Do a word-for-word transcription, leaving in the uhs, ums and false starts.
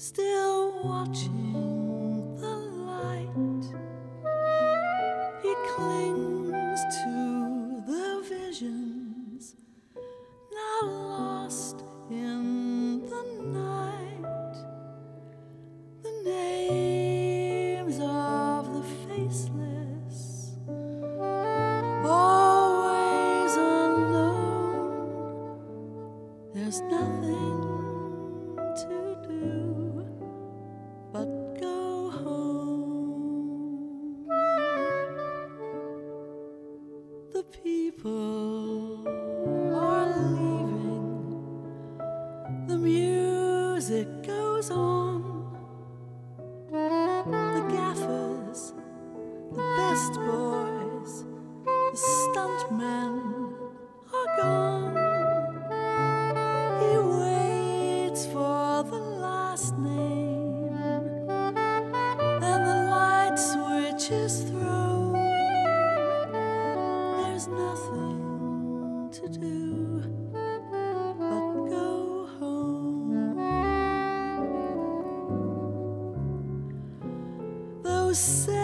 still watching the light. He clings to the visions, now lost in the night. The names of the faceless, always unknown. There's nothing to do but go home. The people are leaving, the music goes on. The gaffers, the best boys, the stuntmen are gone. He waits for the last name, then the light switch is thrown. There's nothing to do but go home. Those